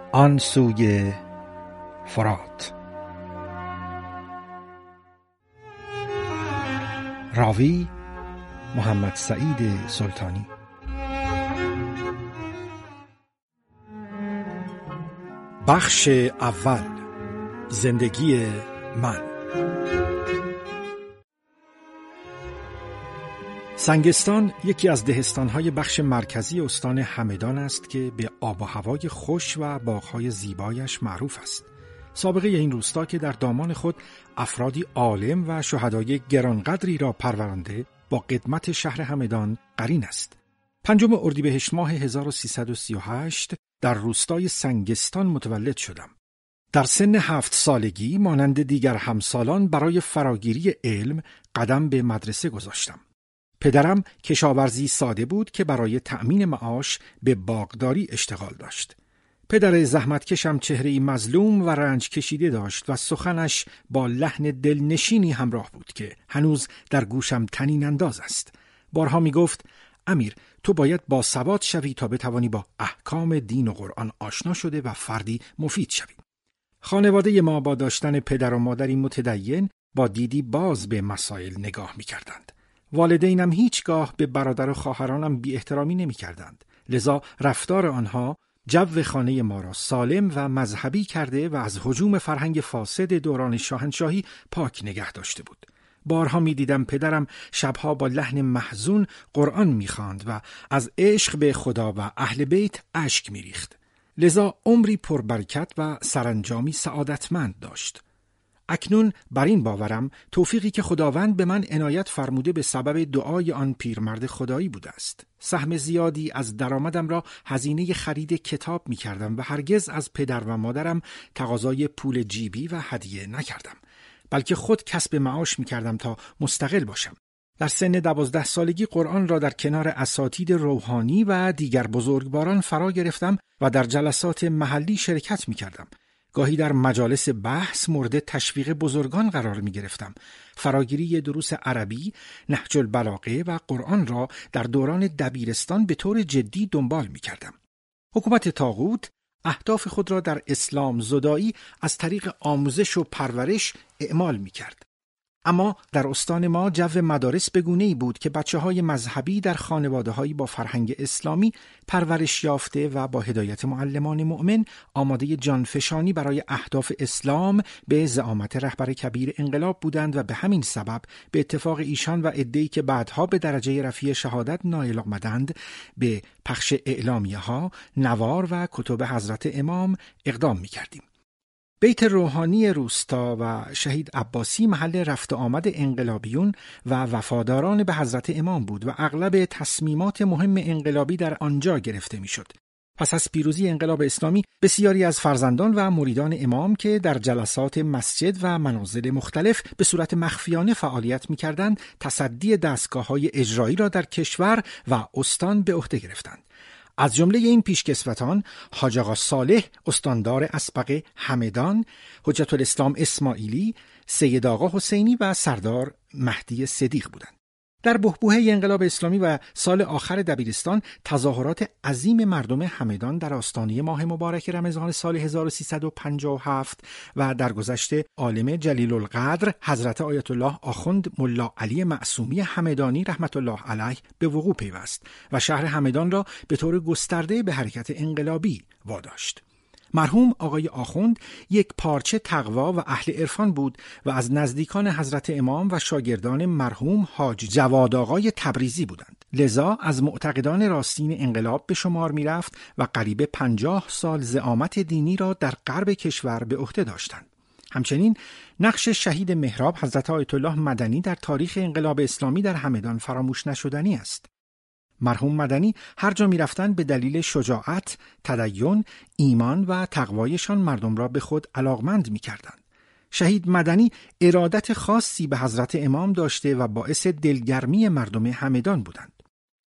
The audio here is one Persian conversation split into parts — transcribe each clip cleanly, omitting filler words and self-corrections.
آن سوی فرات. راوی محمد سعید سلطانی. بخش اول. زندگی من. سنگستان یکی از دهستان‌های بخش مرکزی استان همدان است که به آب و هوای خوش و باغ‌های زیبایش معروف است. سابقه این روستا که در دامان خود افرادی عالم و شهدای گرانقدری را پرورانده با قدمت شهر همدان قرین است. 5 اردیبهشت ماه 1338 در روستای سنگستان متولد شدم. در سن 7 سالگی مانند دیگر همسالان برای فراگیری علم قدم به مدرسه گذاشتم. پدرم کشاورزی ساده بود که برای تأمین معاش به باغداری اشتغال داشت. پدر زحمتکشم چهره‌ای مظلوم و رنج کشیده داشت و سخنش با لحن دلنشینی همراه بود که هنوز در گوشم طنین انداز است. بارها می گفت: امیر، تو باید با سواد شوی تا بتوانی با احکام دین و قرآن آشنا شده و فردی مفید شوی. خانواده ما با داشتن پدر و مادری متدین با دیدی باز به مسائل نگاه می کردند. والدینم هیچگاه به برادر و خواهرانم بی احترامی نمی کردند. لذا رفتار آنها جو خانه ما را سالم و مذهبی کرده و از هجوم فرهنگ فاسد دوران شاهنشاهی پاک نگه داشته بود. بارها می دیدم پدرم شبها با لحن محزون قرآن می خواند و از عشق به خدا و اهل بیت اشک می ریخت. لذا عمری پربرکت و سرانجامی سعادتمند داشت. اکنون بر این باورم توفیقی که خداوند به من عنایت فرموده به سبب دعای آن پیرمرد خدایی بوده است. سهم زیادی از درآمدم را هزینه خرید کتاب می کردم و هرگز از پدر و مادرم تقاضای پول جیبی و هدیه نکردم، بلکه خود کسب معاش می کردم تا مستقل باشم. در سن 12 سالگی قرآن را در کنار اساتید روحانی و دیگر بزرگواران فرا گرفتم و در جلسات محلی شرکت می کردم. گاهی در مجالس بحث مورد تشویق بزرگان قرار می گرفتم. فراگیری دروس عربی، نهج البلاغه و قرآن را در دوران دبیرستان به طور جدی دنبال می کردم. حکومت طاغوت اهداف خود را در اسلام زدایی از طریق آموزش و پرورش اعمال می کرد. اما در استان ما جو مدارس بگونه‌ای بود که بچه‌های مذهبی در خانواده‌هایی با فرهنگ اسلامی پرورش یافته و با هدایت معلمان مؤمن آماده جانفشانی برای اهداف اسلام به زعامت رهبر کبیر انقلاب بودند و به همین سبب به اتفاق ایشان و عده‌ای که بعدها به درجه رفیع شهادت نائل آمدند به پخش اعلامیه‌ها، نوار و کتب حضرت امام اقدام می‌کردیم. بیت روحانی روستا و شهید عباسی محل رفت آمد انقلابیون و وفاداران به حضرت امام بود و اغلب تصمیمات مهم انقلابی در آنجا گرفته میشد. پس از پیروزی انقلاب اسلامی بسیاری از فرزندان و مریدان امام که در جلسات مسجد و منازل مختلف به صورت مخفیانه فعالیت می‌کردند، تصدی دستگاه‌های اجرایی را در کشور و استان به عهده گرفتند. از جمله این پیشکسوتان حاج آقا صالح استاندار اسبق همدان، حجت الاسلام اسماعیلی، سید آقا حسینی و سردار مهدی صدیق بودند. در بحبوحه انقلاب اسلامی و سال آخر دبیرستان تظاهرات عظیم مردم همدان در آستانه ماه مبارک رمضان سال 1357 و درگذشت عالم جلیل القدر حضرت آیت الله آخوند ملا علی معصومی همدانی رحمت الله علیه به وقوع پیوست و شهر همدان را به طور گسترده به حرکت انقلابی واداشت. مرحوم آقای آخوند یک پارچه تقوا و اهل عرفان بود و از نزدیکان حضرت امام و شاگردان مرحوم حاج جواد آقای تبریزی بودند. لذا از معتقدان راستین انقلاب به شمار می رفت و قریب 50 سال زعامت دینی را در غرب کشور به عهده داشتند. همچنین نقش شهید محراب حضرت آیت الله مدنی در تاریخ انقلاب اسلامی در همدان فراموش نشدنی است. مرحوم مدنی هر جا می رفتن به دلیل شجاعت، تدین، ایمان و تقوایشان مردم را به خود علاقمند می کردند. شهید مدنی ارادت خاصی به حضرت امام داشته و باعث دلگرمی مردم همدان بودند.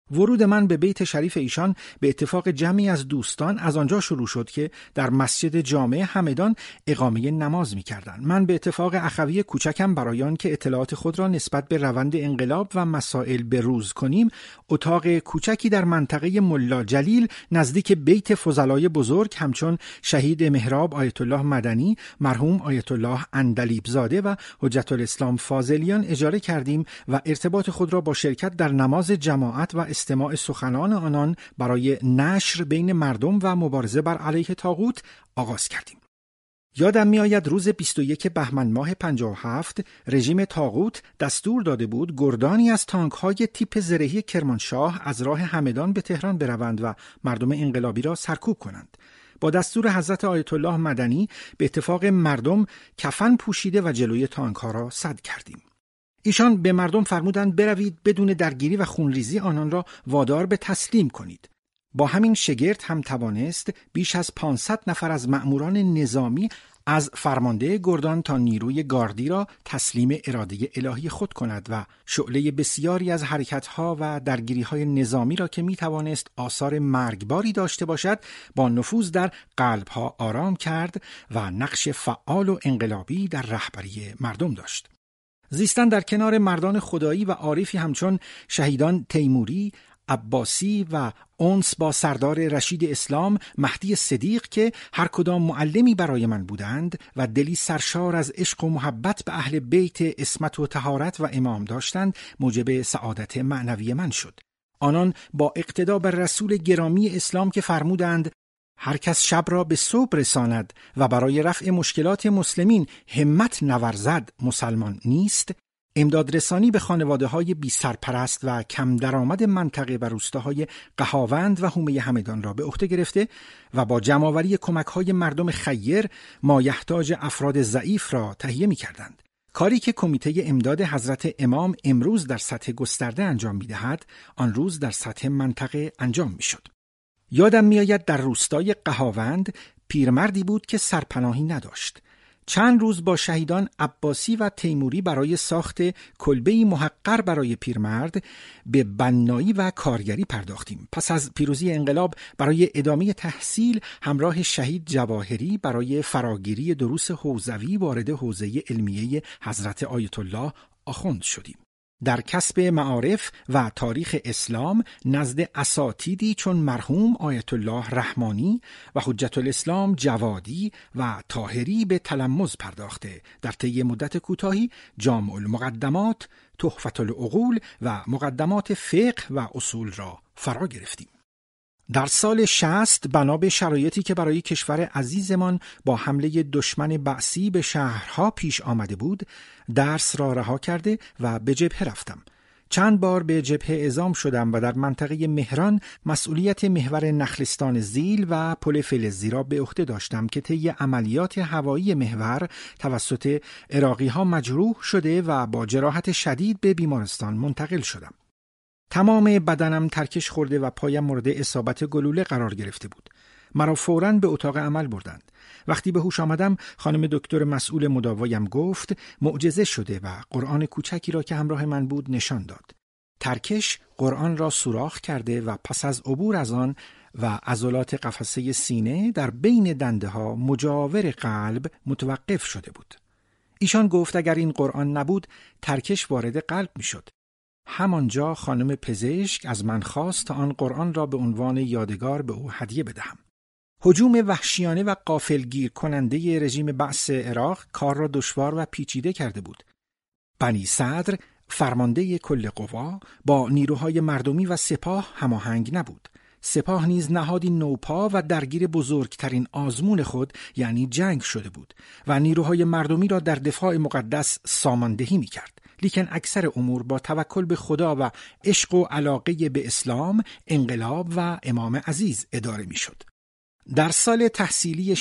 ورود من به بیت شریف ایشان به اتفاق جمعی از دوستان از آنجا شروع شد که در مسجد جامع همدان اقامه نماز می‌کردند. من به اتفاق اخوی کوچکم برای آن که اطلاعات خود را نسبت به روند انقلاب و مسائل بروز کنیم، اتاق کوچکی در منطقه ملا جلیل نزدیک بیت فضلای بزرگ همچون شهید مهراب آیت الله مدنی، مرحوم آیت الله عندلیب زاده و حجت الاسلام فاضلیان اجاره کردیم و ارتباط خود را با شرکت در نماز جماعت و استماع سخنان آنان برای نشر بین مردم و مبارزه بر علیه طاغوت آغاز کردیم. یادم می آید روز 21 بهمن ماه 57 رژیم طاغوت دستور داده بود گردانی از تانک‌های تیپ زرهی کرمانشاه از راه همدان به تهران بروند و مردم انقلابی را سرکوب کنند. با دستور حضرت آیت الله مدنی به اتفاق مردم کفن پوشیده و جلوی تانک‌ها را سد کردیم. ایشان به مردم فرمودند بروید بدون درگیری و خونریزی آنان را وادار به تسلیم کنید. با همین شگرد هم توانست بیش از 500 نفر از مأموران نظامی از فرمانده گردان تا نیروی گاردی را تسلیم اراده الهی خود کند و شعله بسیاری از حرکت‌ها و درگیری‌های نظامی را که می‌توانست آثار مرگباری داشته باشد با نفوذ در قلب‌ها آرام کرد و نقش فعال و انقلابی در رهبری مردم داشت. زیستن در کنار مردان خدایی و عارفی همچون شهیدان تیموری، عباسی و اونس با سردار رشید اسلام مهدی صدیق که هر کدام معلمی برای من بودند و دلی سرشار از عشق و محبت به اهل بیت عصمت و طهارت و امام داشتند موجب سعادت معنوی من شد. آنان با اقتدا بر رسول گرامی اسلام که فرمودند هر کس شب را به صبح رساند و برای رفع مشکلات مسلمین همت نورزد مسلمان نیست، امداد رسانی به خانواده‌های بی سرپرست و کم درآمد منطقه و روستاهای قهاوند و حومه همدان را به عهده گرفته و با جمع‌آوری کمک‌های مردم خیر مایحتاج افراد ضعیف را تهیه می‌کردند. کاری که کمیته امداد حضرت امام امروز در سطح گسترده انجام می‌دهد، آن روز در سطح منطقه انجام می‌شد. یادم می‌آید در روستای قهاوند پیرمردی بود که سرپناهی نداشت. چند روز با شهیدان عباسی و تیموری برای ساخت کلبه‌ای محقر برای پیرمرد به بنایی و کارگری پرداختیم. پس از پیروزی انقلاب برای ادامه تحصیل همراه شهید جواهری برای فراگیری دروس حوزوی وارد حوزه علمیه حضرت آیت الله آخوند شدیم. در کسب معارف و تاریخ اسلام نزد اساتیدی چون مرحوم آیت الله رحمانی و حجت الاسلام جوادی و طاهری به تلمذ پرداخته در طی مدت کوتاهی جامع المقدمات، تحفة العقول و مقدمات فقه و اصول را فرا گرفتیم. در سال 60 بنا به شرایطی که برای کشور عزیزمان با حمله دشمن بعثی به شهرها پیش آمده بود، درس را رها کرده و به جبهه رفتم. چند بار به جبهه اعزام شدم و در منطقه مهران مسئولیت محور نخلستان زیل و پل فلزی را به عهده داشتم که طی عملیات هوایی محور توسط عراقی‌ها مجروح شده و با جراحت شدید به بیمارستان منتقل شدم. تمام بدنم ترکش خورده و پایم مورد اصابت گلوله قرار گرفته بود. مرا فوراً به اتاق عمل بردند. وقتی به هوش آمدم خانم دکتر مسئول مداوایم گفت معجزه شده و قرآن کوچکی را که همراه من بود نشان داد. ترکش قرآن را سوراخ کرده و پس از عبور از آن و عضلات قفسه سینه در بین دنده ها مجاور قلب متوقف شده بود. ایشان گفت اگر این قرآن نبود ترکش وارد قلب می شد. همانجا خانم پزشک از من خواست تا آن قرآن را به عنوان یادگار به او هدیه بدهم. هجوم وحشیانه و غافلگیر کننده رژیم بعث عراق کار را دشوار و پیچیده کرده بود. بنی صدر فرمانده کل قوا با نیروهای مردمی و سپاه هماهنگ نبود. سپاه نیز نهادی نوپا و درگیر بزرگترین آزمون خود یعنی جنگ شده بود و نیروهای مردمی را در دفاع مقدس ساماندهی می کرد. لیکن اکثر امور با توکل به خدا و عشق و علاقه به اسلام، انقلاب و امام عزیز اداره می شد. در سال تحصیلی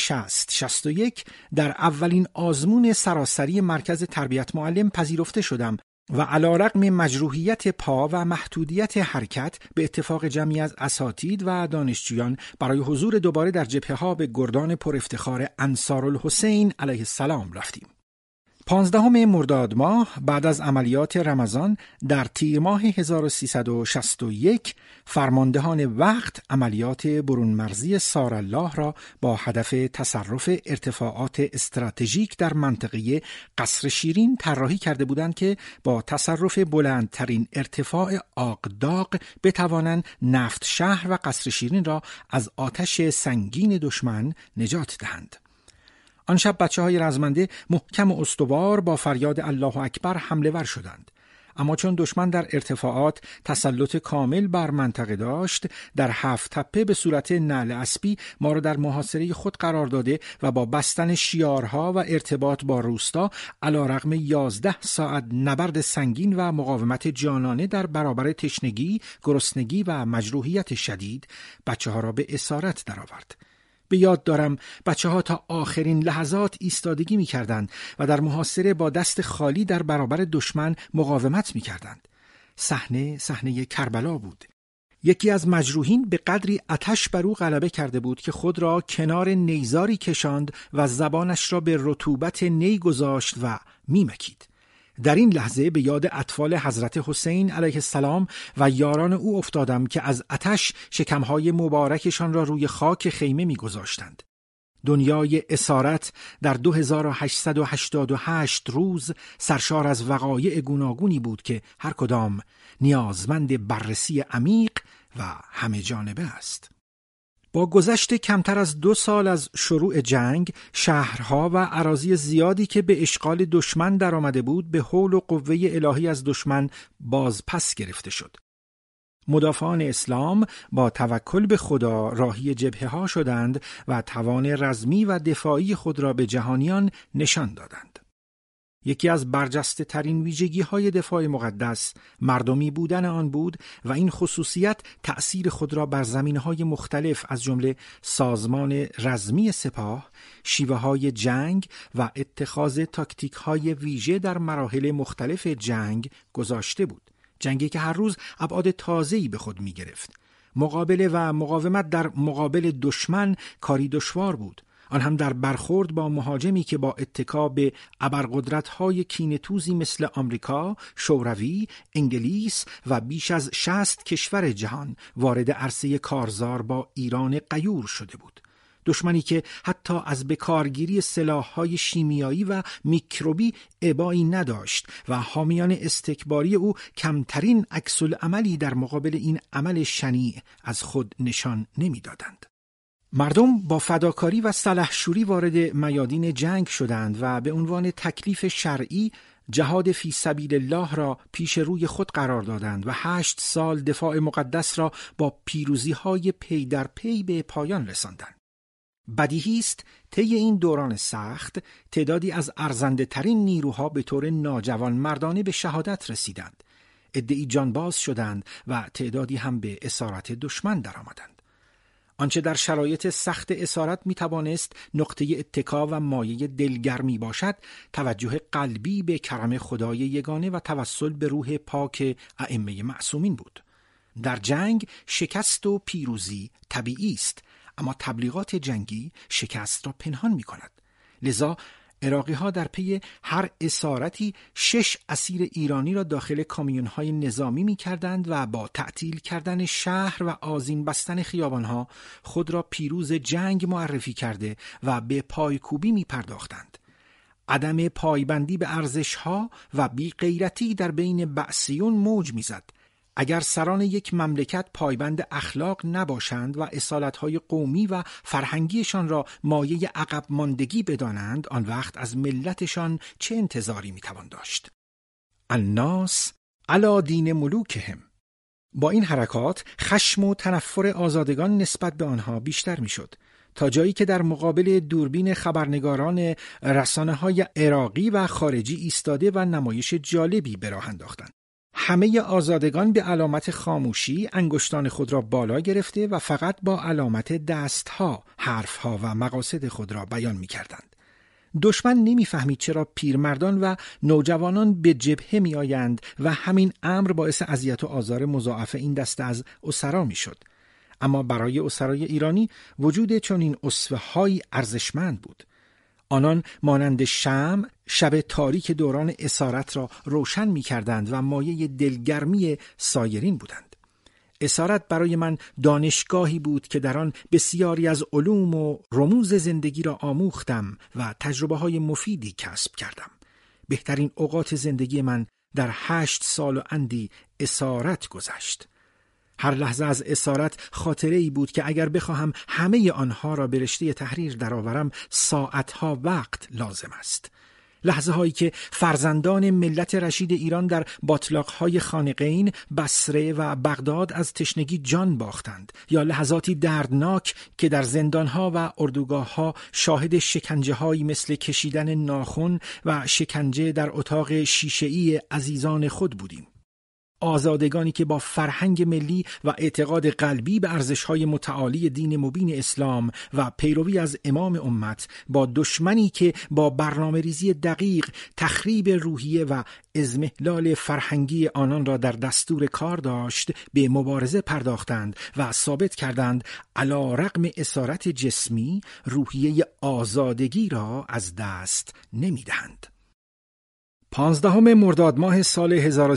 60-61 در اولین آزمون سراسری مرکز تربیت معلم پذیرفته شدم و علی‌رغم مجروحیت پا و محدودیت حرکت به اتفاق جمعی از اساتید و دانشجویان برای حضور دوباره در جبهه‌ها به گردان پر افتخار انصارالحسین علیه السلام رفتیم. 15 مرداد ماه بعد از عملیات رمضان در تیر ماه 1361 فرماندهان وقت عملیات برون مرزی سارالله را با هدف تصرف ارتفاعات استراتژیک در منطقه قصر شیرین طراحی کرده بودند که با تصرف بلندترین ارتفاع آقداق بتوانند نفت شهر و قصر شیرین را از آتش سنگین دشمن نجات دهند. آن شب بچه‌های رزمنده محکم و استوار با فریاد الله اکبر حمله ور شدند. اما چون دشمن در ارتفاعات تسلط کامل بر منطقه داشت، در 7 تپه به صورت نعل اسبی ما را در محاصره خود قرار داده و با بستن شیارها و ارتباط با روستا علیرغم 11 ساعت نبرد سنگین و مقاومت جانانه در برابر تشنگی، گرسنگی و مجروحیت شدید، بچه‌ها را به اسارت درآورد. به یاد دارم بچه‌ها تا آخرین لحظات ایستادگی می‌کردند و در محاصره با دست خالی در برابر دشمن مقاومت می‌کردند. صحنه کربلا بود. یکی از مجروحین به قدری آتش بر او غلبه کرده بود که خود را کنار نیزاری کشاند و زبانش را به رطوبت نی گذاشت و میمکید. در این لحظه به یاد اطفال حضرت حسین علیه السلام و یاران او افتادم که از آتش شکمهای مبارکشان را روی خاک خیمه می‌گذاشتند. دنیای اسارت در 2888 روز سرشار از وقایع گوناگونی بود که هر کدام نیازمند بررسی عمیق و همه جانبه است. با گذشت کمتر از 2 سال از شروع جنگ، شهرها و اراضی زیادی که به اشغال دشمن در آمده بود به حول و قوه الهی از دشمن باز پس گرفته شد. مدافعان اسلام با توکل به خدا راهی جبهه‌ها شدند و توان رزمی و دفاعی خود را به جهانیان نشان دادند. یکی از برجسته ترین ویژگی های دفاع مقدس مردمی بودن آن بود و این خصوصیت تأثیر خود را بر زمینهای مختلف از جمله سازمان رزمی سپاه، شیوه های جنگ و اتخاذ تاکتیک های ویژه در مراحل مختلف جنگ گذاشته بود. جنگی که هر روز ابعاد تازه‌ای به خود می گرفت. مقابله و مقاومت در مقابل دشمن کاری دشوار بود. آن هم در برخورد با مهاجمی که با اتکا به ابرقدرت‌های کینه‌توزی مثل آمریکا، شوروی، انگلیس و بیش از 60 کشور جهان وارد عرصه کارزار با ایران غیور شده بود. دشمنی که حتی از بکارگیری سلاح‌های شیمیایی و میکروبی ابایی نداشت و حامیان استکباری او کمترین عکس‌العملی در مقابل این عمل شنیع از خود نشان نمی‌دادند. مردم با فداکاری و سلحشوری وارد میادین جنگ شدند و به عنوان تکلیف شرعی جهاد فی سبیل الله را پیش روی خود قرار دادند و 8 سال دفاع مقدس را با پیروزی‌های پی در پی به پایان رساندند. بدیهی است طی این دوران سخت تعدادی از ارزنده ترین نیروها به طور ناجوان مردانه به شهادت رسیدند. عده‌ای جانباز شدند و تعدادی هم به اسارت دشمن درآمدند. آنچه در شرایط سخت اسارت می توانست نقطه اتکا و مایه دلگرمی باشد، توجه قلبی به کرم خدای یگانه و توسل به روح پاک ائمه معصومین بود. در جنگ شکست و پیروزی طبیعی است، اما تبلیغات جنگی شکست را پنهان می کند. لذا عراقی ها در پی هر اسارتی 6 اسیر ایرانی را داخل کامیون‌های نظامی می‌کردند و با تعطیل کردن شهر و آذین بستن خیابان‌ها خود را پیروز جنگ معرفی کرده و به پایکوبی می‌پرداختند. عدم پایبندی به ارزش‌ها و بی‌غیرتی در بین بعثیون موج می‌زد. اگر سران یک مملکت پایبند اخلاق نباشند و اصالت‌های قومی و فرهنگیشان را مایه عقب ماندگی بدانند، آن وقت از ملتشان چه انتظاری میتوان داشت؟ الناس علی دین ملوکهم. با این حرکات خشم و تنفر آزادگان نسبت به آنها بیشتر میشد، تا جایی که در مقابل دوربین خبرنگاران رسانه‌های عراقی و خارجی ایستاده و نمایش جالبی به راه انداختند. همه آزادگان به علامت خاموشی انگشتان خود را بالا گرفته و فقط با علامت دستها حرفها و مقاصد خود را بیان می کردند. دشمن نمی فهمید چرا پیرمردان و نوجوانان به جبهه می آیند و همین امر باعث اذیت و آزار مضاعف این دسته از اسرا می شد. اما برای اسرای ایرانی وجود چنین اسوه‌هایی ارزشمند بود. آنان مانند شمع شب تاریک دوران اسارت را روشن می کردند و مایه دلگرمی سایرین بودند. اسارت برای من دانشگاهی بود که در آن بسیاری از علوم و رموز زندگی را آموختم و تجربه‌های مفیدی کسب کردم. بهترین اوقات زندگی من در 8 سال و اندی اسارت گذشت. هر لحظه از اسارت خاطره‌ای بود که اگر بخواهم همه آنها را به رشته تحریر درآورم ساعتها وقت لازم است. لحظه هایی که فرزندان ملت رشید ایران در باتلاق‌های خانقین، بصره و بغداد از تشنگی جان باختند، یا لحظاتی دردناک که در زندانها و اردوگاه‌ها شاهد شکنجه‌هایی مثل کشیدن ناخن و شکنجه در اتاق شیشه‌ای عزیزان خود بودیم. آزادگانی که با فرهنگ ملی و اعتقاد قلبی به ارزش‌های متعالی دین مبین اسلام و پیروی از امام امت با دشمنی که با برنامه‌ریزی دقیق تخریب روحیه و اضمحلال فرهنگی آنان را در دستور کار داشت به مبارزه پرداختند و ثابت کردند علی رغم اسارت جسمی روحیه آزادگی را از دست نمی‌دهند. 15 مرداد ماه سال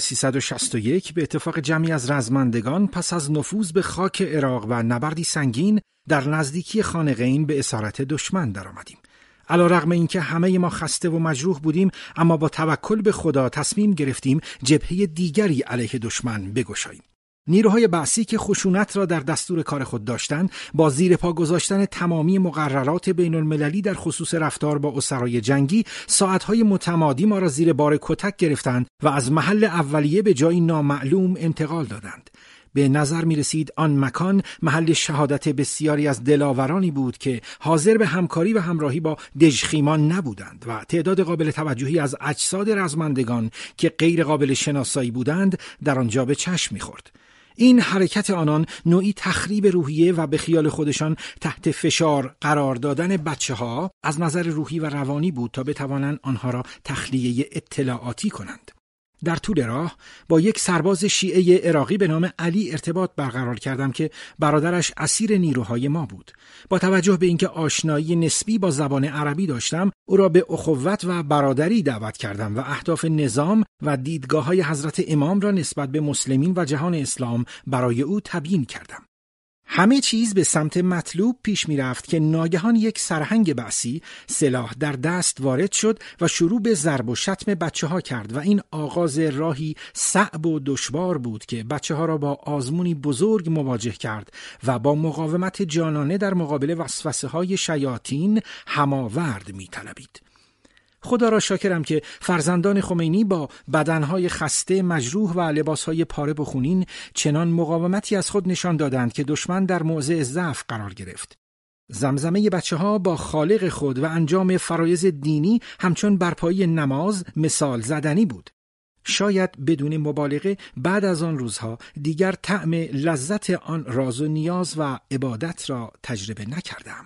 1361 به اتفاق جمعی از رزمندگان پس از نفوذ به خاک عراق و نبردی سنگین در نزدیکی خانقین به اسارت دشمن درآمدیم. علی رغم اینکه همه ما خسته و مجروح بودیم، اما با توکل به خدا تصمیم گرفتیم جبهه دیگری علیه دشمن بگشاییم. نیروهای بعثی که خشونت را در دستور کار خود داشتند، با زیر پا گذاشتن تمامی مقررات بین المللی در خصوص رفتار با اسرای جنگی، ساعتهای متمادی ما را زیر بار کتک گرفتند و از محل اولیه به جایی نامعلوم انتقال دادند. به نظر می رسید آن مکان محل شهادت بسیاری از دلاورانی بود که حاضر به همکاری و همراهی با دژخیمان نبودند و تعداد قابل توجهی از اجساد رزمندگان که غیر قابل شناسایی بودند در آنجا به چشم می خورد. این حرکت آنان نوعی تخریب روحیه و به خیال خودشان تحت فشار قرار دادن بچه‌ها از نظر روحی و روانی بود تا بتوانند آنها را تخلیه اطلاعاتی کنند. در طول راه با یک سرباز شیعه عراقی به نام علی ارتباط برقرار کردم که برادرش اسیر نیروهای ما بود. با توجه به اینکه آشنایی نسبی با زبان عربی داشتم، او را به اخوت و برادری دعوت کردم و اهداف نظام و دیدگاه‌های حضرت امام را نسبت به مسلمین و جهان اسلام برای او تبیین کردم. همه چیز به سمت مطلوب پیش می رفت که ناگهان یک سرهنگ بعثی سلاح در دست وارد شد و شروع به ضرب و شتم بچه ها کرد و این آغاز راهی صعب و دشوار بود که بچه ها را با آزمونی بزرگ مواجه کرد و با مقاومت جانانه در مقابل وسوسه های شیاطین هماورد می طلبید. خدا را شاکرم که فرزندان خمینی با بدنهای خسته، مجروح و لباسهای پاره و خونین چنان مقاومتی از خود نشان دادند که دشمن در موضع ضعف قرار گرفت. زمزمه بچه‌ها با خالق خود و انجام فرایض دینی همچون برپایی نماز مثال زدنی بود. شاید بدون مبالغه بعد از آن روزها دیگر طعم لذت آن راز و نیاز و عبادت را تجربه نکردم.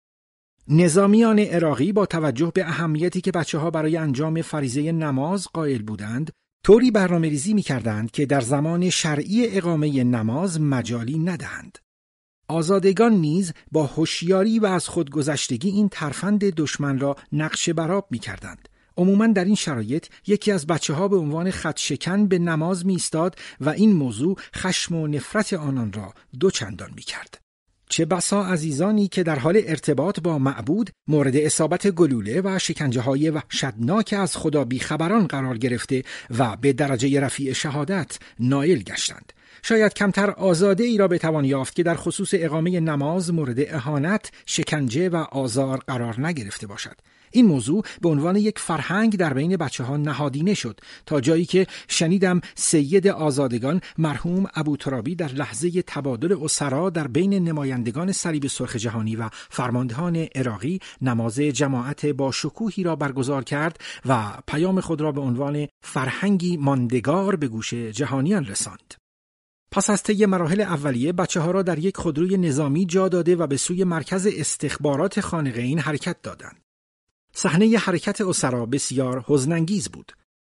نظامیان عراقی با توجه به اهمیتی که بچه‌ها برای انجام فریضه نماز قائل بودند، طوری برنامه‌ریزی می‌کردند که در زمان شرعی اقامه نماز مجالی ندهند. آزادگان نیز با هوشیاری و از خودگذشتگی این ترفند دشمن را نقش برآب می‌کردند. عموماً در این شرایط یکی از بچه‌ها به عنوان خطشکن به نماز می‌ایستاد و این موضوع خشم و نفرت آنان را دوچندان می‌کرد. چه بسا عزیزانی که در حال ارتباط با معبود مورد اصابت گلوله و شکنجه‌های وحشتناک از خدا بیخبران قرار گرفته و به درجه رفیع شهادت نائل گشتند. شاید کمتر آزاده ای را بتوان یافت که در خصوص اقامه نماز مورد اهانت، شکنجه و آزار قرار نگرفته باشد. این موضوع به عنوان یک فرهنگ در بین بچه‌ها نهادینه شد تا جایی که شنیدم سید آزادگان مرحوم ابوترابی در لحظه تبادل اسرا در بین نمایندگان صلیب سرخ جهانی و فرماندهان عراقی نماز جماعت با شکوهی را برگزار کرد و پیام خود را به عنوان فرهنگی ماندگار به گوش جهانیان رساند. پس از طی مراحل اولیه بچه‌ها را در یک خودروی نظامی جا داده و به سوی مرکز استخبارات خانقین حرکت دادند. صحنه حرکت اسرا بسیار حزن‌انگیز بود.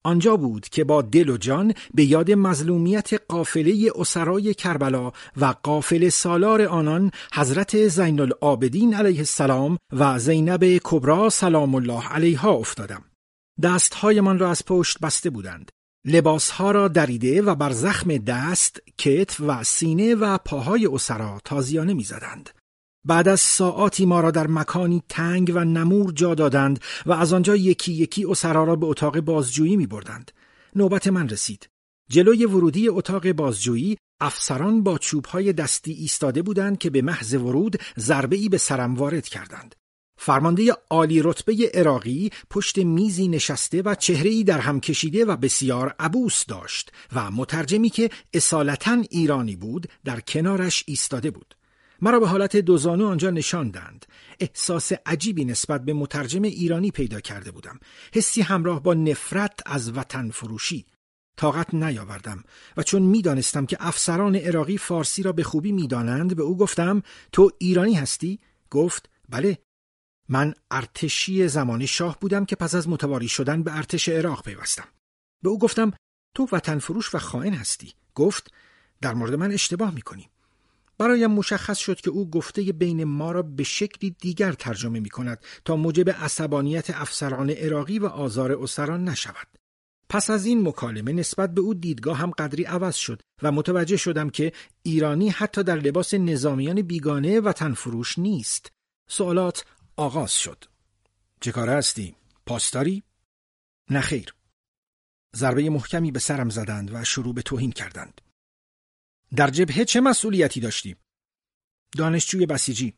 آنجا بود که با دل و جان به یاد مظلومیت قافله اسرای کربلا و قافله سالار آنان حضرت زین العابدین علیه السلام و زینب کبری سلام الله علیها افتادم. دستهایمان را از پشت بسته بودند. لباسها را دریده و بر زخم دست، کتف و سینه و پاهای اسرا تازیانه می زدند. بعد از ساعاتی ما را در مکانی تنگ و نمور جا دادند و از آنجا یکی یکی اسرا را به اتاق بازجویی می بردند. نوبت من رسید. جلوی ورودی اتاق بازجویی افسران با چوبهای دستی ایستاده بودند که به محض ورود ضربه‌ای به سرم وارد کردند. فرمانده عالی رتبه عراقی پشت میزی نشسته و چهره‌ای در هم کشیده و بسیار عبوس داشت و مترجمی که اصالتاً ایرانی بود در کنارش ایستاده بود. مرا به حالت دوزانو آنجا نشاندند. احساس عجیبی نسبت به مترجم ایرانی پیدا کرده بودم. حسی همراه با نفرت از وطن فروشی. طاقت نیاوردم و چون میدانستم که افسران عراقی فارسی را به خوبی میدانند به او گفتم تو ایرانی هستی؟ گفت بله. من ارتشی زمان شاه بودم که پس از متواری شدن به ارتش عراق پیوستم. به او گفتم تو وطن فروش و خائن هستی. گفت در مورد من اشتباه میکنی. برایم مشخص شد که او گفته بین ما را به شکلی دیگر ترجمه میکند تا موجب عصبانیت افسران عراقی و آزار اسرا نشود. پس از این مکالمه نسبت به او دیدگاه هم قدری عوض شد و متوجه شدم که ایرانی حتی در لباس نظامیان بیگانه وطن فروش نیست. سوالات آغاز شد. چه کاره هستی؟ پاسداری؟ نه خیر. ضربه محکمی به سرم زدند و شروع به توهین کردند. در جبهه چه مسئولیتی داشتی؟ دانشجوی بسیجی.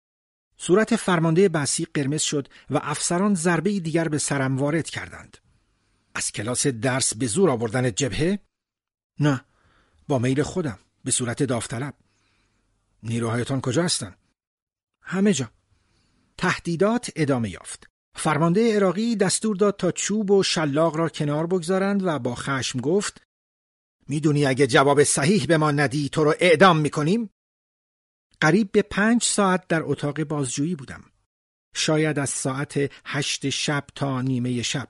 صورت فرمانده بسی قرمز شد و افسران ضربه دیگر به سرم وارد کردند. از کلاس درس به زور آوردن جبهه؟ نه، با میل خودم، به صورت داوطلب. نیروهایتان کجا هستن؟ همه جا. تهدیدات ادامه یافت. فرمانده عراقی دستور داد تا چوب و شلاق را کنار بگذارند و با خشم گفت میدونی اگه جواب صحیح به ما ندی تو رو اعدام میکنیم؟ قریب به 5 ساعت در اتاق بازجویی بودم. شاید از ساعت 8 شب تا نیمه شب.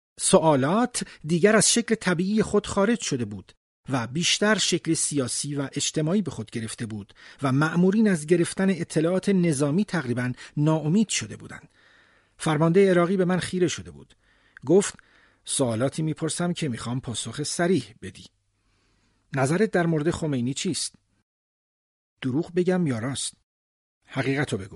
سوالات دیگر از شکل طبیعی خود خارج شده بود و بیشتر شکل سیاسی و اجتماعی به خود گرفته بود و مأمورین از گرفتن اطلاعات نظامی تقریباً ناامید شده بودند. فرمانده عراقی به من خیره شده بود. گفت سوالاتی میپرسم که میخوام پاسخ صریح بدی. نظرت در مورد خمینی چیست؟ دروغ بگم یا راست؟ حقیقتو بگو.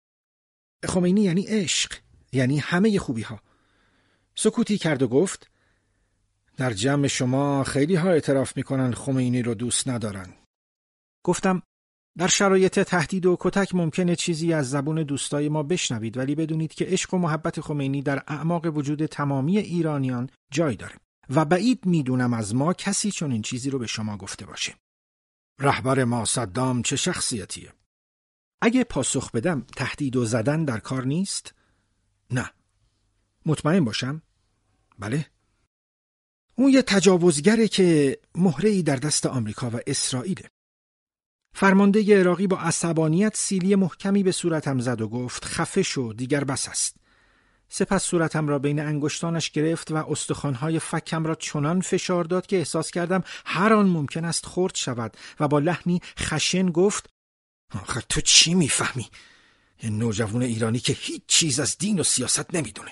خمینی یعنی عشق، یعنی همه خوبی ها. سکوتی کرد و گفت در جمع شما خیلی ها اعتراف میکنن خمینی رو دوست ندارن. گفتم در شرایط تهدید و کتک ممکنه چیزی از زبون دوستای ما بشنوید، ولی بدونید که عشق و محبت خمینی در اعماق وجود تمامی ایرانیان جای داره و بعید میدونم از ما کسی چون این چیزی رو به شما گفته باشه. رهبر ما صدام چه شخصیتیه؟ اگه پاسخ بدم تهدید و زدن در کار نیست؟ نه. مطمئن باشم؟ بله. اون یه تجاوزگره که مهره‌ای در دست آمریکا و اسرائیله. فرمانده عراقی با عصبانیت سیلی محکمی به صورتم زد و گفت خفه شو، دیگر بس است. سپس صورتم را بین انگشتانش گرفت و استخوان‌های فکم را چنان فشار داد که احساس کردم هر آن ممکن است خرد شود و با لحنی خشن گفت آخر تو چی میفهمی؟ یه نوجوان ایرانی که هیچ چیز از دین و سیاست نمیدونه.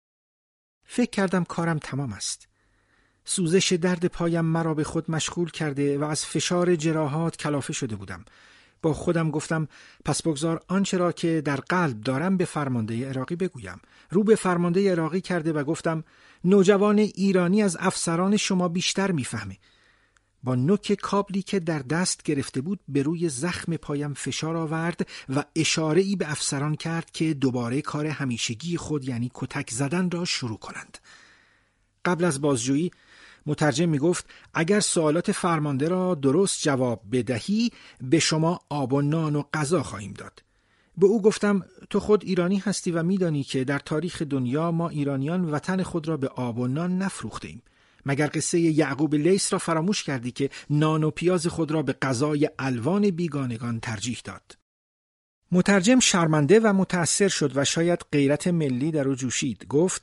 فکر کردم کارم تمام است. سوزش درد پایم مرا به خود مشغول کرده و از فشار جراحات کلافه شده بودم. با خودم گفتم پس بگذار آنچه را که در قلب دارم به فرمانده عراقی بگویم. رو به فرمانده عراقی کرده و گفتم نوجوان ایرانی از افسران شما بیشتر میفهمه. با نوک کابلی که در دست گرفته بود به روی زخم پایم فشار آورد و اشاره‌ای به افسران کرد که دوباره کار همیشگی خود یعنی کتک زدن را شروع کنند. قبل از بازجویی مترجم می گفت اگر سوالات فرمانده را درست جواب بدهی به شما آب و نان و غذا خواهیم داد. به او گفتم تو خود ایرانی هستی و می دانی که در تاریخ دنیا ما ایرانیان وطن خود را به آب و نان نفروخته ایم. مگر قصه یعقوب لیث را فراموش کردی که نان و پیاز خود را به غذای الوان بیگانگان ترجیح داد؟ مترجم شرمنده و متأثر شد و شاید غیرت ملی در او جوشید. گفت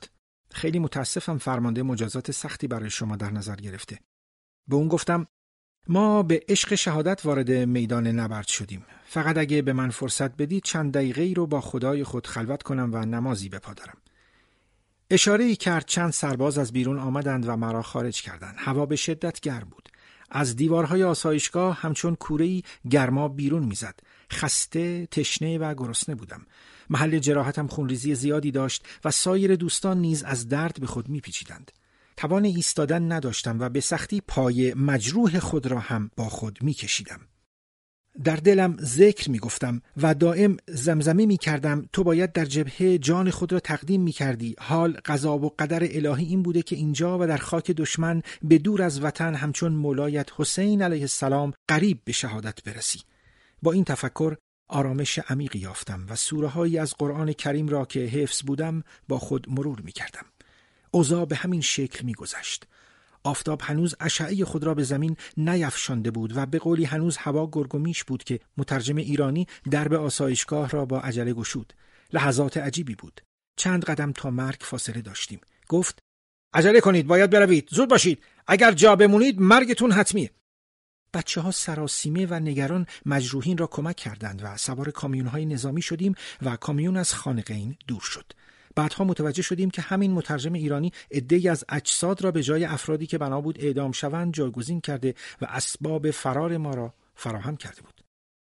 خیلی متاسفم فرمانده مجازات سختی برای شما در نظر گرفته. به اون گفتم ما به عشق شهادت وارد میدان نبرد شدیم. فقط اگه به من فرصت بدید چند دقیقه‌ای رو با خدای خود خلوت کنم و نمازی بپا دارم. اشاره‌ای کرد. چند سرباز از بیرون آمدند و مرا خارج کردند. هوا به شدت گرم بود. از دیوارهای آسایشگاه همچون کوره‌ای گرما بیرون میزد. خسته، تشنه و گرسنه بودم. محل جراحتم خونریزی زیادی داشت و سایر دوستان نیز از درد به خود میپیچیدند. توان ایستادن نداشتم و به سختی پای مجروح خود را هم با خود میکشیدم. در دلم ذکر میگفتم و دائم زمزمه میکردم تو باید در جبهه جان خود را تقدیم میکردی. حال قضا و قدر الهی این بوده که اینجا و در خاک دشمن به دور از وطن همچون مولایت حسین علیه السلام قریب به شهادت برسی. با این تفکر آرامش عمیقی یافتم و سوره‌هایی از قرآن کریم را که حفظ بودم با خود مرور میکردم. اوضاع به همین شکل میگذشت. آفتاب هنوز اشعه خود را به زمین نیفشانده بود و به قولی هنوز هوا گرگومیش بود که مترجم ایرانی درب آسایشگاه را با عجله گشود. لحظات عجیبی بود. چند قدم تا مرگ فاصله داشتیم. گفت عجله کنید، باید بروید، زود باشید، اگر جا بمونید مرگتون حتمیه. بچه‌ها سراسیمه و نگران مجروحین را کمک کردند و سوار کامیون‌های نظامی شدیم و کامیون از خانقین دور شد. بعدها متوجه شدیم که همین مترجم ایرانی عده‌ای از اجساد را به جای افرادی که بنا بود اعدام شوند جایگزین کرده و اسباب فرار ما را فراهم کرده بود.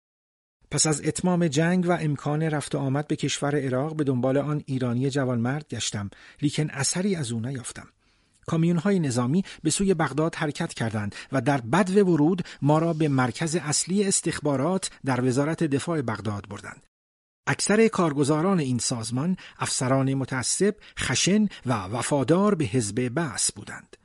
پس از اتمام جنگ و امکان رفت و آمد به کشور عراق به دنبال آن ایرانی جوانمرد گشتم، لیکن اثری از او نیافتم. کامیون‌های نظامی به سوی بغداد حرکت کردند و در بدو ورود ما را به مرکز اصلی استخبارات در وزارت دفاع بغداد بردند. اکثر کارگزاران این سازمان افسران متعصب، خشن و وفادار به حزب بعث بودند.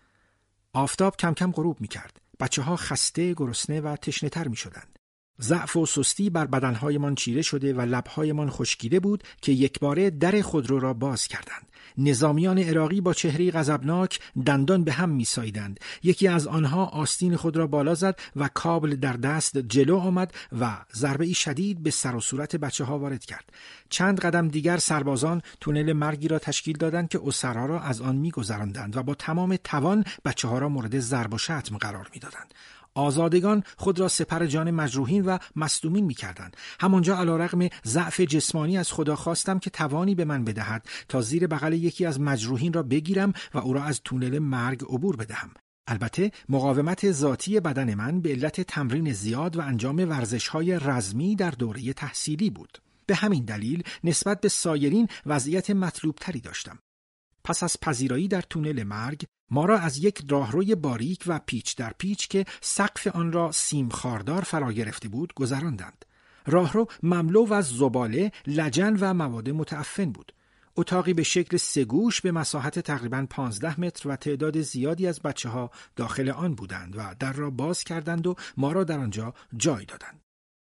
آفتاب کم کم غروب می‌کرد. بچه‌ها خسته، گرسنه و تشنه‌تر می‌شدند. ضعف و سستی بر بدنهایمان چیره شده و لب‌هایمان خشکیده بود که یکباره در خودرو را باز کردند. نظامیان عراقی با چهره‌ای غضبناک دندان به هم می‌ساییدند. یکی از آنها آستین خود را بالا زد و کابل در دست جلو آمد و ضربه‌ای شدید به سر و صورت بچه‌ها وارد کرد. چند قدم دیگر سربازان تونل مرگی را تشکیل دادند که اسرا را از آن می‌گذراندند و با تمام توان بچه‌ها را مورد ضرب و شتم قرار می‌دادند. آزادگان خود را سپر جان مجروحین و مصدومین می‌کردند. همانجا علیرغم ضعف جسمانی از خدا خواستم که توانی به من بدهد تا زیر بغل یکی از مجروحین را بگیرم و او را از تونل مرگ عبور بدهم. البته مقاومت ذاتی بدن من به علت تمرین زیاد و انجام ورزش‌های رزمی در دوره تحصیلی بود. به همین دلیل نسبت به سایرین وضعیت مطلوب‌تری داشتم. پس از پذیرایی در تونل مرگ ما را از یک راهروی باریک و پیچ در پیچ که سقف آن را سیم خاردار فرا گرفته بود گذراندند. راهرو مملو از زباله، لجن و مواد متعفن بود. اتاقی به شکل سه‌گوش به مساحت تقریباً 15 متر و تعداد زیادی از بچه‌ها داخل آن بودند و در را باز کردند و ما را در آنجا جای دادند.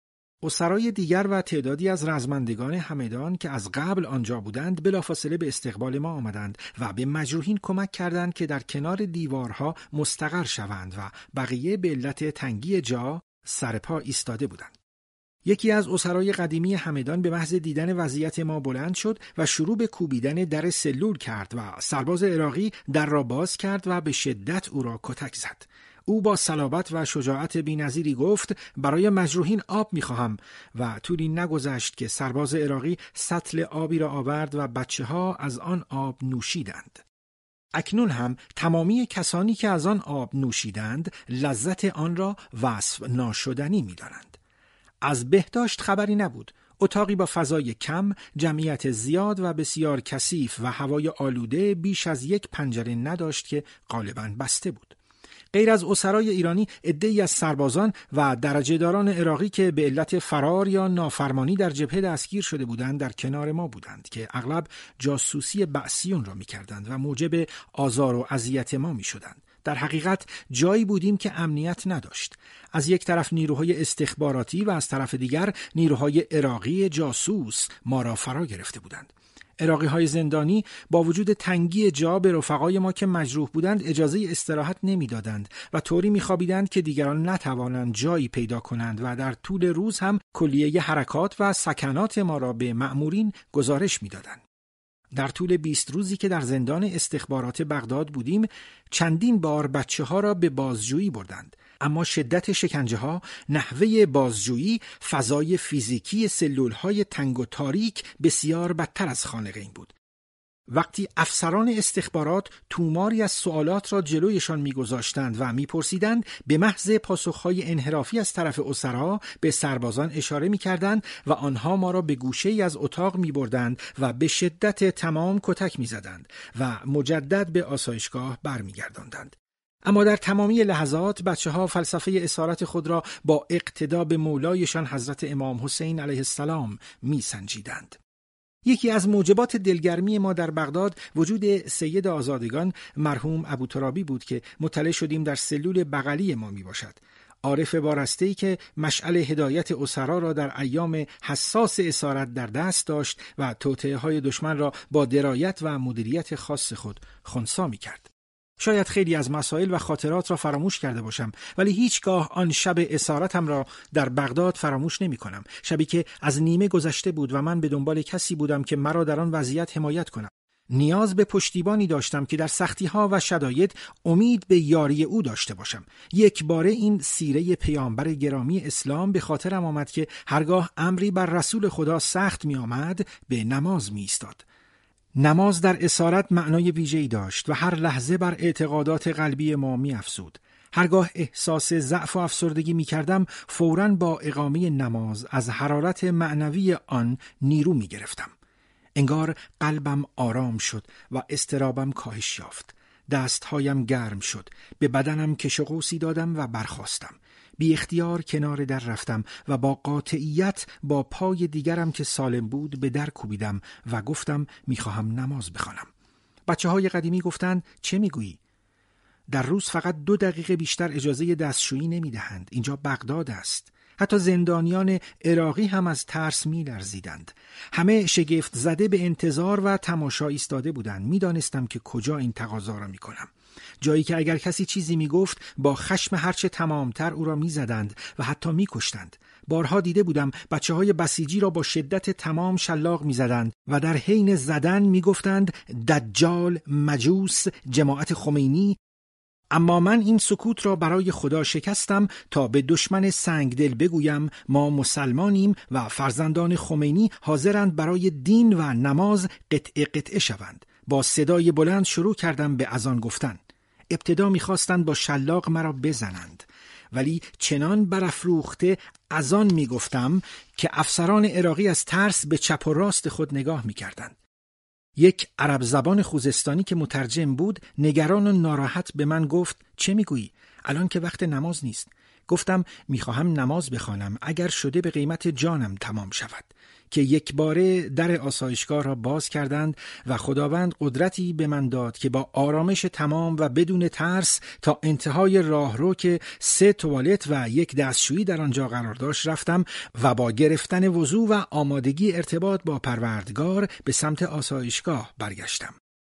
اسرای دیگر و تعدادی از رزمندگان همدان که از قبل آنجا بودند بلافاصله به استقبال ما آمدند و به مجروحین کمک کردند که در کنار دیوارها مستقر شوند و بقیه به علت تنگی جا سر پا ایستاده بودند. یکی از اسرای قدیمی همدان به محض دیدن وضعیت ما بلند شد و شروع به کوبیدن در سلول کرد و سرباز عراقی در را باز کرد و به شدت او را کتک زد. او با صلابت و شجاعت بی‌نظیری گفت برای مجروحین آب می‌خواهم و طولی نگذشت که سرباز عراقی سطل آبی را آورد و بچه‌ها از آن آب نوشیدند. اکنون هم تمامی کسانی که از آن آب نوشیدند لذت آن را وصف ناشدنی می‌دانند. از بهداشت خبری نبود. اتاقی با فضای کم، جمعیت زیاد و بسیار کثیف و هوای آلوده بیش از یک پنجره نداشت که غالباً بسته بود. غیر از اسرای ایرانی عده‌ای از سربازان و درجه‌داران عراقی که به علت فرار یا نافرمانی در جبهه دستگیر شده بودند در کنار ما بودند که اغلب جاسوسی بعثیون را می‌کردند و موجب آزار و اذیت ما می‌شدند. در حقیقت جایی بودیم که امنیت نداشت. از یک طرف نیروهای استخباراتی و از طرف دیگر نیروهای عراقی جاسوس ما را فرا گرفته بودند. عراقی‌های زندانی با وجود تنگی جا به رفقای ما که مجروح بودند اجازه استراحت نمی‌دادند و طوری می‌خوابیدند که دیگران نتوانند جایی پیدا کنند و در طول روز هم کلیه حرکات و سکنات ما را به مأمورین گزارش می‌دادند. در طول 20 روزی که در زندان استخبارات بغداد بودیم، چندین بار بچه‌ها را به بازجویی بردند. اما شدت شکنجه‌ها، نحوه بازجویی، فضای فیزیکی سلول‌های تنگ و تاریک بسیار بدتر از خانقین بود. وقتی افسران استخبارات توماری از سوالات را جلویشان می‌گذاشتند و می‌پرسیدند، به محض پاسخ‌های انحرافی از طرف اسرا به سربازان اشاره می‌کردند و آنها ما را به گوشه‌ای از اتاق می‌بردند و به شدت تمام کتک می‌زدند و مجدد به آسایشگاه برمیگرداندند. اما در تمامی لحظات بچه‌ها فلسفه اسارت خود را با اقتدا به مولایشان حضرت امام حسین علیه السلام می‌سنجیدند. یکی از موجبات دلگرمی ما در بغداد وجود سید آزادگان مرحوم ابوترابی بود که مطلع شدیم در سلول بغلی ما می باشد. عارف وارسته‌ای که مشعل هدایت اسرا را در ایام حساس اسارت در دست داشت و توطئه‌های دشمن را با درایت و مدیریت خاص خود خنثی می کرد. شاید خیلی از مسائل و خاطرات را فراموش کرده باشم، ولی هیچگاه آن شب اسارتم را در بغداد فراموش نمی کنم. شبی که از نیمه گذشته بود و من به دنبال کسی بودم که مرا در آن وضعیت حمایت کنم. نیاز به پشتیبانی داشتم که در سختی‌ها و شدائد امید به یاری او داشته باشم. یک باره این سیره پیامبر گرامی اسلام به خاطرم آمد که هرگاه امری بر رسول خدا سخت می آمد به نماز می ایستاد. نماز در اسارت معنای ویژه‌ای داشت و هر لحظه بر اعتقادات قلبی ما می‌افزود. هرگاه احساس ضعف و افسردگی می‌کردم، فوراً با اقامه نماز از حرارت معنوی آن نیرو می‌گرفتم. انگار قلبم آرام شد و اضطرابم کاهش یافت. دستهایم گرم شد. به بدنم کش و قوسی دادم و برخاستم. بی اختیار کنار در رفتم و با قاطعیت با پای دیگرم که سالم بود به در کوبیدم و گفتم میخواهم نماز بخوانم. بچه‌های قدیمی گفتند چه میگویی؟ در روز فقط 2 دقیقه بیشتر اجازه دستشویی نمیدهند. اینجا بغداد است. حتی زندانیان عراقی هم از ترس می‌لرزیدند. همه شگفت زده به انتظار و تماشا ایستاده بودند. می‌دانستم که کجا این تقاضا را می‌کنم. جایی که اگر کسی چیزی می‌گفت با خشم هرچه تمامتر او را می‌زدند و حتی می‌کشتند. بارها دیده بودم بچه‌های بسیجی را با شدت تمام شلاق می‌زدند و در حین زدن می‌گفتند دجال، مجوس، جماعت خمینی. اما من این سکوت را برای خدا شکستم تا به دشمن سنگدل بگویم ما مسلمانیم و فرزندان خمینی حاضرند برای دین و نماز قطعه قطعه شوند. با صدای بلند شروع کردم به اذان گفتن. ابتدا می‌خواستند با شلاق مرا بزنند، ولی چنان برافروخته اذان می‌گفتم که افسران عراقی از ترس به چپ و راست خود نگاه می‌کردند. یک عرب زبان خوزستانی که مترجم بود نگران و ناراحت به من گفت چه میگویی؟ الان که وقت نماز نیست. گفتم میخواهم نماز بخوانم اگر شده به قیمت جانم تمام شود. که یک باره در آسایشگاه را باز کردند و خداوند قدرتی به من داد که با آرامش تمام و بدون ترس تا انتهای راهرو که 3 توالت و 1 دستشویی در آنجا قرار داشت رفتم و با گرفتن وضو و آمادگی ارتباط با پروردگار به سمت آسایشگاه برگشتم.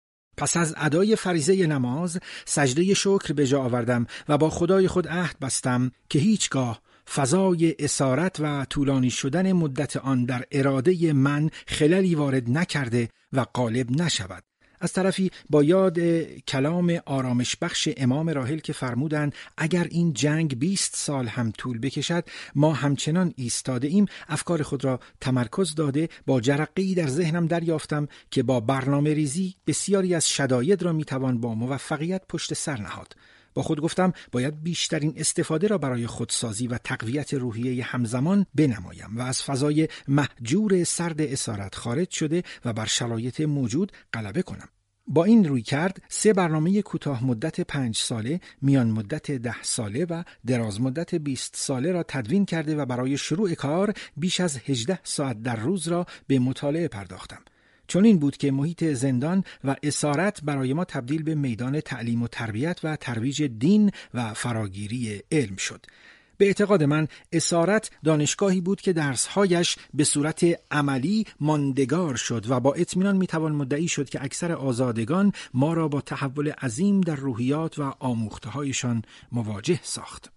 پس از ادای فریضه نماز سجده شکر به جا آوردم و با خدای خود عهد بستم که هیچگاه فضای اسارت و طولانی شدن مدت آن در اراده من خللی وارد نکرده و غالب نشود. از طرفی با یاد کلام آرامش بخش امام راحل که فرمودند اگر این جنگ 20 سال هم طول بکشد ما همچنان ایستاده ایم، افکار خود را تمرکز داده با جرقه‌ای در ذهنم دریافتم که با برنامه ریزی بسیاری از شداید را میتوان با موفقیت پشت سر نهاد. با خود گفتم باید بیشترین استفاده را برای خودسازی و تقویت روحیه همزمان بنمایم و از فضای مهجور سرد اسارت خارج شده و بر شرایط موجود غلبه کنم. با این روی کرد 3 برنامه کوتاه مدت 5 ساله، میان مدت 10 ساله و دراز مدت 20 ساله را تدوین کرده و برای شروع کار بیش از 18 ساعت در روز را به مطالعه پرداختم. چون این بود که محیط زندان و اسارت برای ما تبدیل به میدان تعلیم و تربیت و ترویج دین و فراگیری علم شد. به اعتقاد من اسارت دانشگاهی بود که درسهایش به صورت عملی ماندگار شد و با اطمینان میتوان مدعی شد که اکثر آزادگان ما را با تحول عظیم در روحیات و آموخته‌هایشان مواجه ساخت.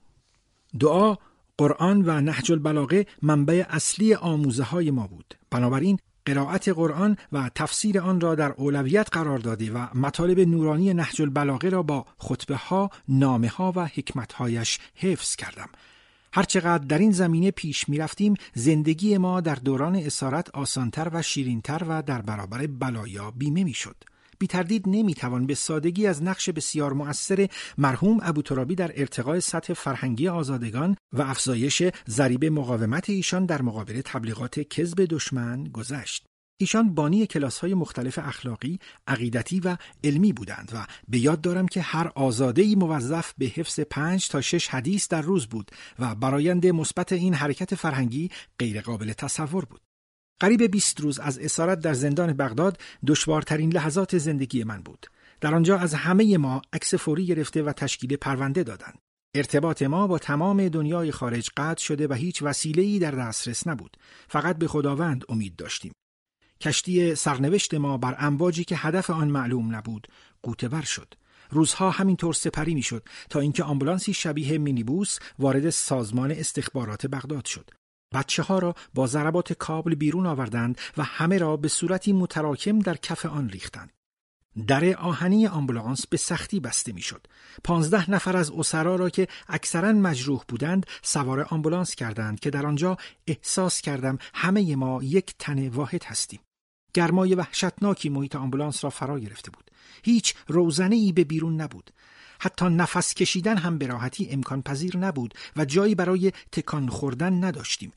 دعا، قرآن و نهج البلاغه منبع اصلی آموزه‌های ما بود. بنابراین قرائت قرآن و تفسیر آن را در اولویت قرار داده و مطالب نورانی نهج البلاغه را با خطبه ها، نامه ها و حکمت هایش حفظ کردم. هرچقدر در این زمینه پیش می رفتیم، زندگی ما در دوران اسارت آسانتر و شیرینتر و در برابر بلایا بیمه می شد. بی تردید نمی توان به سادگی از نقش بسیار مؤثر مرحوم ابوترابی در ارتقاء سطح فرهنگی آزادگان و افزایش ضریب مقاومت ایشان در مقابل تبلیغات کذب دشمن گذشت. ایشان بانی کلاس‌های مختلف اخلاقی، عقیدتی و علمی بودند و به یاد دارم که هر آزاده‌ای موظف به حفظ 5 تا 6 حدیث در روز بود و براینده مثبت این حرکت فرهنگی غیر قابل تصور بود. قریب 20 روز از اسارت در زندان بغداد دشوارترین لحظات زندگی من بود. در آنجا از همه ما عکس فوری گرفته و تشکیل پرونده دادند. ارتباط ما با تمام دنیای خارج قطع شده و هیچ وسیله‌ای در دسترس نبود. فقط به خداوند امید داشتیم. کشتی سرنوشت ما بر امواجی که هدف آن معلوم نبود غوطه‌ور شد. روزها همینطور سپری میشد تا اینکه آمبولانسی شبیه مینیبوس وارد سازمان استخبارات بغداد شد. بچه‌ها را با ضربات کابل بیرون آوردند و همه را به صورتی متراکم در کف آن ریختند. در آهنی آمبولانس به سختی بسته میشد. 15 نفر از اسرا را که اکثرا مجروح بودند سوار آمبولانس کردند که در آنجا احساس کردم همه ما یک تن واحد هستیم. گرمای وحشتناکی محیط آمبولانس را فرا گرفته بود. هیچ روزنه‌ای به بیرون نبود. حتی نفس کشیدن هم به راحتی امکان پذیر نبود و جایی برای تکان خوردن نداشتیم.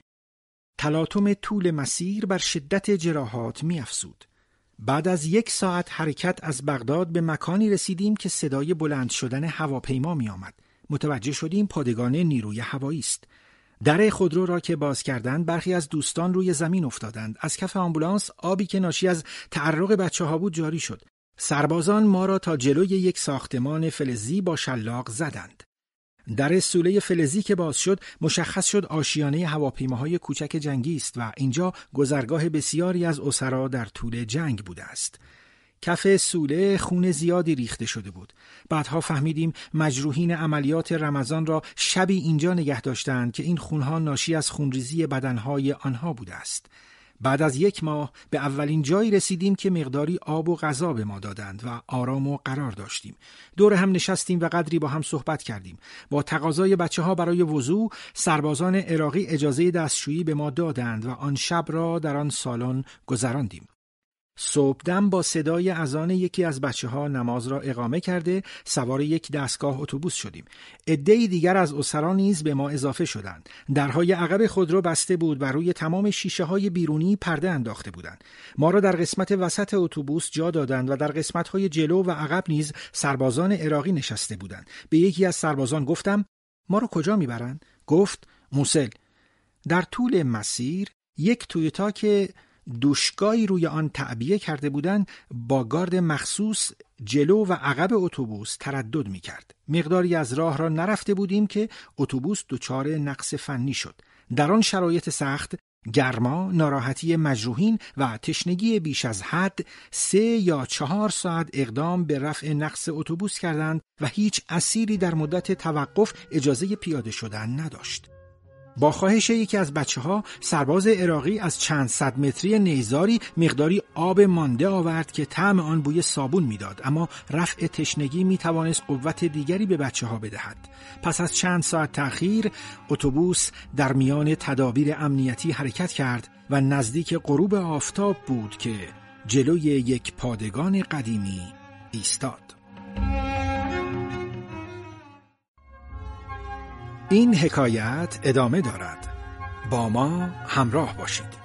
تلاطم طول مسیر بر شدت جراحات می افزود. بعد از 1 ساعت حرکت از بغداد به مکانی رسیدیم که صدای بلند شدن هواپیما می آمد. متوجه شدیم پادگان نیروی هوایی است. در خودرو را که باز کردند برخی از دوستان روی زمین افتادند. از کف آمبولانس آبی که ناشی از تعرق بچه‌ها بود جاری شد. سربازان ما را تا جلوی یک ساختمان فلزی با شلاق زدند. در سوله فلزی که باز شد مشخص شد آشیانه هواپیماهای کوچک جنگی است و اینجا گذرگاه بسیاری از اسرا در طول جنگ بوده است. کف سوله خون زیادی ریخته شده بود. بعدها فهمیدیم مجروحین عملیات رمضان را شبی اینجا نگه داشتند که این خونها ناشی از خونریزی بدنهای آنها بوده است. بعد از 1 ماه به اولین جایی رسیدیم که مقداری آب و غذا به ما دادند و آرام و قرار داشتیم. دور هم نشستیم و قدری با هم صحبت کردیم. با تقاضای بچه‌ها برای وضوء، سربازان عراقی اجازه دستشویی به ما دادند و آن شب را در آن سالن گذراندیم. صبحدم با صدای اذان یکی از بچه‌ها نماز را اقامه کرده سوار یک دستگاه اتوبوس شدیم. عده‌ای دیگر از اسرا نیز به ما اضافه شدند. درهای عقب خودرو بسته بود و روی تمام شیشه‌های بیرونی پرده انداخته بودند. ما را در قسمت وسط اتوبوس جا دادند و در قسمت‌های جلو و عقب نیز سربازان عراقی نشسته بودند. به یکی از سربازان گفتم: ما را کجا میبرند؟ گفت: موصل. در طول مسیر یک تویوتا که دوشگاهی روی آن تعبیه کرده بودند با گارد مخصوص جلو و عقب اتوبوس تردد می کرد. مقداری از راه را نرفته بودیم که اتوبوس دچار نقص فنی شد. در آن شرایط سخت، گرما، ناراحتی مجروحین و تشنگی بیش از حد 3 یا 4 ساعت اقدام به رفع نقص اتوبوس کردند و هیچ اسیری در مدت توقف اجازه پیاده شدن نداشت. با خواهش یکی از بچه‌ها سرباز عراقی از چند صد متری نیزاری مقداری آب مانده آورد که طعم آن بوی صابون میداد، اما رفع تشنگی میتوانست قوت دیگری به بچه‌ها بدهد. پس از چند ساعت تأخیر اتوبوس در میان تدابیر امنیتی حرکت کرد و نزدیک غروب آفتاب بود که جلوی یک پادگان قدیمی ایستاد. این حکایت ادامه دارد. با ما همراه باشید.